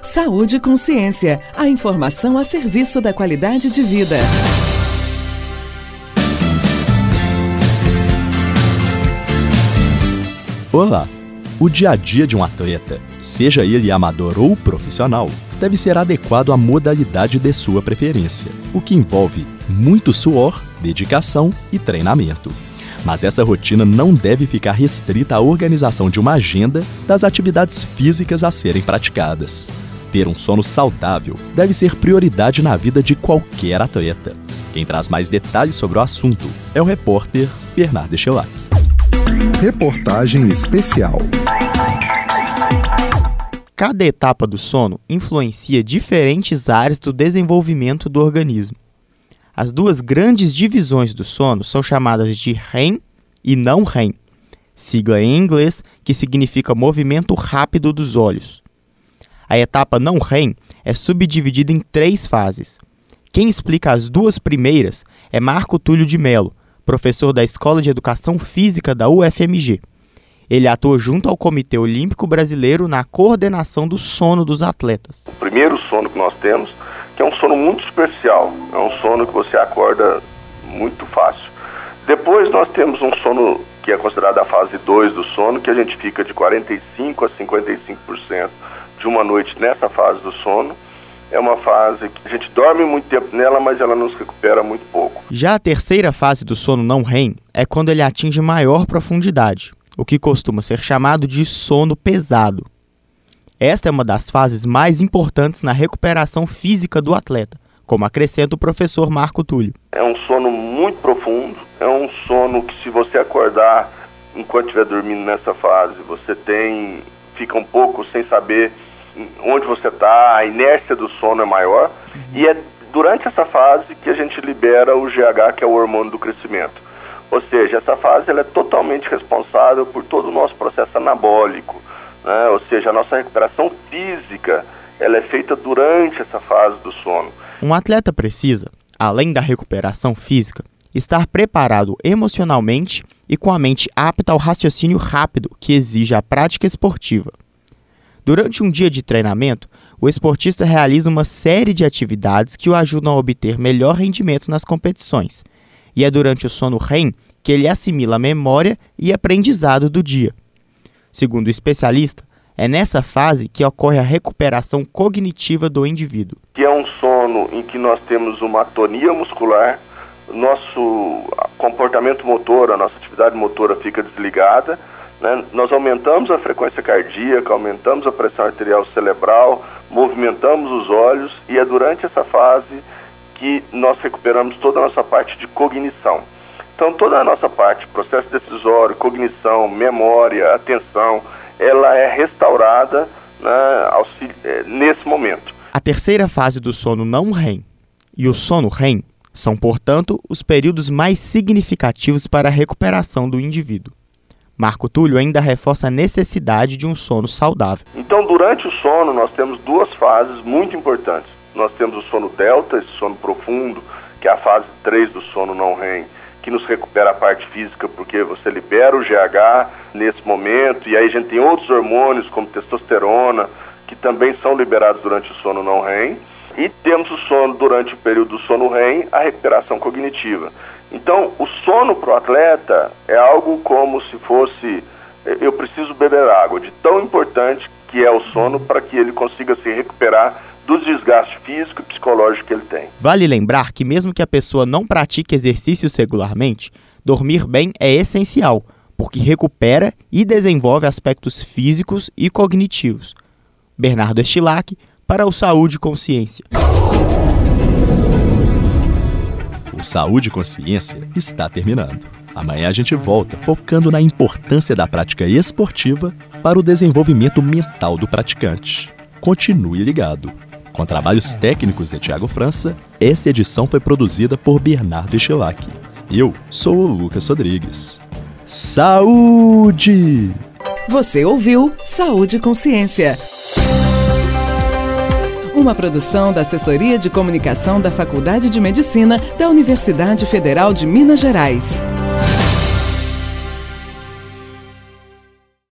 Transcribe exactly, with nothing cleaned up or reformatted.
Saúde e Consciência, a informação a serviço da qualidade de vida. Olá! O dia a dia de um atleta, seja ele amador ou profissional, deve ser adequado à modalidade de sua preferência, o que envolve muito suor, dedicação e treinamento. Mas essa rotina não deve ficar restrita à organização de uma agenda das atividades físicas a serem praticadas. Ter um sono saudável deve ser prioridade na vida de qualquer atleta. Quem traz mais detalhes sobre o assunto é o repórter Bernardo Eschelac. Reportagem especial. Cada etapa do sono influencia diferentes áreas do desenvolvimento do organismo. As duas grandes divisões do sono são chamadas de REM e não REM, sigla em inglês que significa movimento rápido dos olhos. A etapa não REM é subdividida em três fases. Quem explica as duas primeiras é Marco Túlio de Mello, professor da Escola de Educação Física da U F M G. Ele atua junto ao Comitê Olímpico Brasileiro na coordenação do sono dos atletas. O primeiro sono que nós temos, que é um sono muito superficial, é um sono que você acorda muito fácil. Depois nós temos um sono que é considerado a fase dois do sono, que a gente fica de quarenta e cinco a cinquenta e cinco por cento de uma noite nessa fase do sono. É uma fase que a gente dorme muito tempo nela, mas ela nos recupera muito pouco. Já a terceira fase do sono não REM é quando ele atinge maior profundidade, o que costuma ser chamado de sono pesado. Esta é uma das fases mais importantes na recuperação física do atleta, como acrescenta o professor Marco Túlio. É um sono muito profundo, é um sono que se você acordar enquanto estiver dormindo nessa fase, você tem, fica um pouco sem saber onde você está, a inércia do sono é maior, e é durante essa fase que a gente libera o G H, que é o hormônio do crescimento. Ou seja, essa fase ela é totalmente responsável por todo o nosso processo anabólico, né? Ou seja, a nossa recuperação física ela é feita durante essa fase do sono. Um atleta precisa, além da recuperação física, estar preparado emocionalmente e com a mente apta ao raciocínio rápido que exige a prática esportiva. Durante um dia de treinamento, o esportista realiza uma série de atividades que o ajudam a obter melhor rendimento nas competições. E é durante o sono REM que ele assimila a memória e aprendizado do dia. Segundo o especialista, é nessa fase que ocorre a recuperação cognitiva do indivíduo. Que é um sono em que nós temos uma atonia muscular, nosso comportamento motor, a nossa atividade motora fica desligada, né? Nós aumentamos a frequência cardíaca, aumentamos a pressão arterial cerebral, movimentamos os olhos e é durante essa fase que nós recuperamos toda a nossa parte de cognição. Então toda a nossa parte, processo decisório, cognição, memória, atenção, ela é restaurada, né, auxili- nesse momento. A terceira fase do sono não REM e o sono REM são, portanto, os períodos mais significativos para a recuperação do indivíduo. Marco Túlio ainda reforça a necessidade de um sono saudável. Então, durante o sono, nós temos duas fases muito importantes. Nós temos o sono delta, esse sono profundo, que é a fase três do sono não REM, que nos recupera a parte física, porque você libera o G H nesse momento, e aí a gente tem outros hormônios, como testosterona, que também são liberados durante o sono não REM. E temos o sono, durante o período do sono REM, a recuperação cognitiva. Então, o sono para o atleta é algo como se fosse, eu preciso beber água, de tão importante que é o sono para que ele consiga se recuperar do desgaste físico e psicológico que ele tem. Vale lembrar que mesmo que a pessoa não pratique exercícios regularmente, dormir bem é essencial, porque recupera e desenvolve aspectos físicos e cognitivos. Bernardo Eschelac, para o Saúde e Consciência. O Saúde e Consciência está terminando. Amanhã a gente volta focando na importância da prática esportiva para o desenvolvimento mental do praticante. Continue ligado. Com trabalhos técnicos de Tiago França, essa edição foi produzida por Bernardo Eschelac. Eu sou o Lucas Rodrigues. Saúde! Você ouviu Saúde e Consciência. Uma produção da Assessoria de Comunicação da Faculdade de Medicina da Universidade Federal de Minas Gerais.